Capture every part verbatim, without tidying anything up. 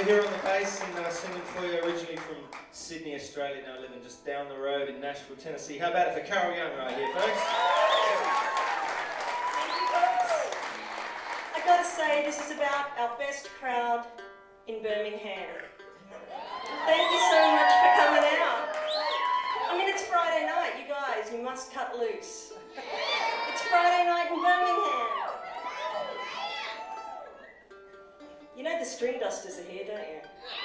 we're here on the bass and uh, singing for you, originally from Sydney, Australia, now living just down the road in Nashville, Tennessee. How about it for Carol Young right here, folks? Thank you, folks. I've got to say, this is about our best crowd in Birmingham. Thank you so much for coming out. I mean, it's Friday night, you guys, you must cut loose. It's Friday night in Birmingham. You know the String Dusters are here, don't you?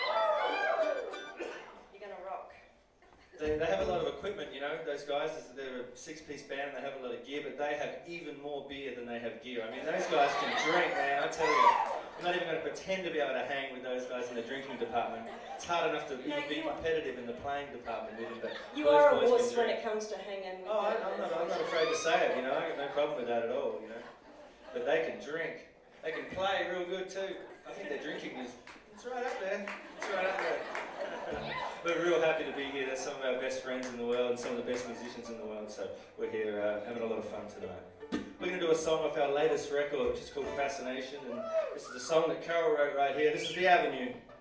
You're gonna rock. They, they have a lot of equipment, you know, those guys. They're a six-piece band and they have a lot of gear, but they have even more beer than they have gear. I mean, those guys can drink, man, I tell you. I'm not even going to pretend to be able to hang with those guys in the drinking department. It's hard enough to even No, be competitive in the playing department with them, but You those are a boys wuss can when drink. it comes to hanging with Oh, I, them. I'm, not, I'm not afraid to say it, you know, I got no problem with that at all, you know. But they can drink. They can play real good too. I think their drinking is, it's right up there. It's right up there. We're real happy to be here. They're some of our best friends in the world and some of the best musicians in the world, so we're here uh, having a lot of fun tonight. We're going to do a song off our latest record, which is called Fascination, and this is a song that Carol wrote right here. This is The Avenue.